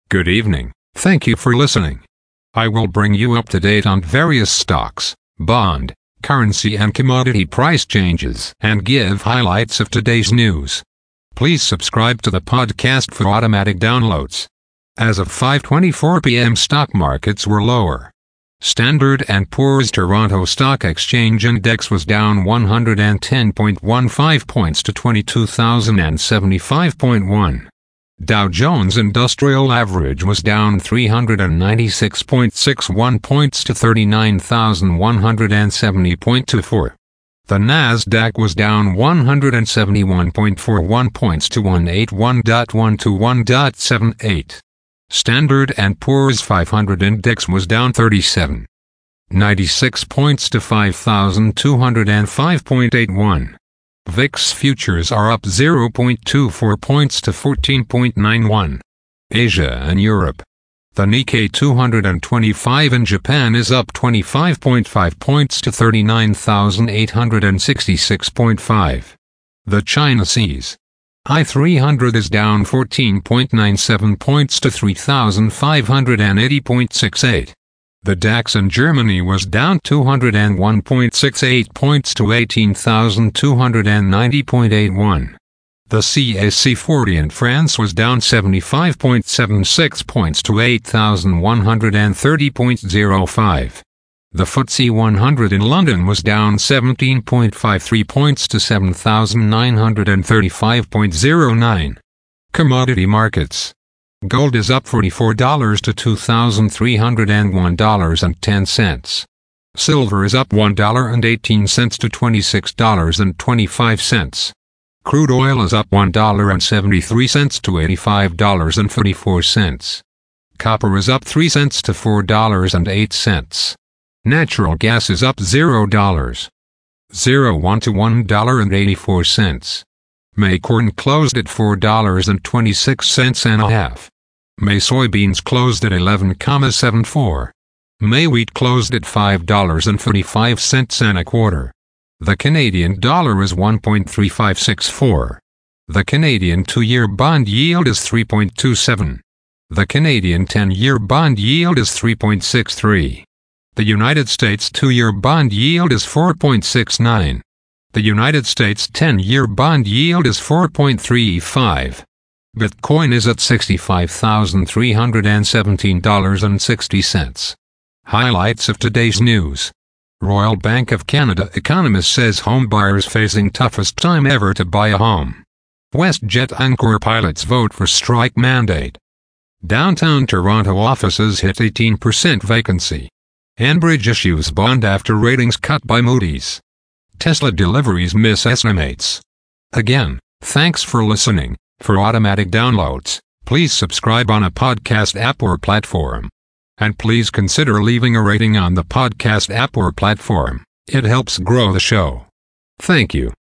Good evening. Thank you for listening. I will bring you up to date on various stocks, bond, currency and commodity price changes and give highlights of today's news. Please subscribe to the podcast for automatic downloads. As of 5:24 p.m. stock markets were lower. Standard & Poor's Toronto Stock Exchange Index was down 110.15 points to 22,075.1. Dow Jones Industrial Average was down 396.61 points to 39,170.24. The Nasdaq was down 171.41 points to 181.121.78. Standard & Poor's 500 Index was down 37.96 points to 5,205.81. VIX futures are up 0.24 points to 14.91. Asia and Europe. The Nikkei 225 in Japan is up 25.5 points to 39,866.5. The China CSI 300 is down 14.97 points to 3,580.68. The DAX in Germany was down 201.68 points to 18,290.81. The CAC 40 in France was down 75.76 points to 8,130.05. The FTSE 100 in London was down 17.53 points to 7,935.09. Commodity markets. Gold is up $44 to $2,301.10. Silver is up $1.18 to $26.25. Crude oil is up $1.73 to $85.34. Copper is up 3 cents to $4.08. Natural gas is up $0.01 to $1.84. May corn closed at $4.26 and a half. May soybeans closed at 11.74. May wheat closed at $5.35 and a quarter. The Canadian dollar is 1.3564. The Canadian 2-year bond yield is 3.27. The Canadian 10-year bond yield is 3.63. The United States 2-year bond yield is 4.69. The United States 10-year bond yield is 4.35. Bitcoin is at $65,317.60. Highlights of today's news. Royal Bank of Canada economist says homebuyers facing toughest time ever to buy a home. WestJet Encore pilots vote for strike mandate. Downtown Toronto offices hit 18% vacancy. Enbridge issues bond after ratings cut by Moody's. Tesla deliveries miss estimates. Again, thanks for listening. For automatic downloads, please subscribe on a podcast app or platform. And please consider leaving a rating on the podcast app or platform. It helps grow the show. Thank you.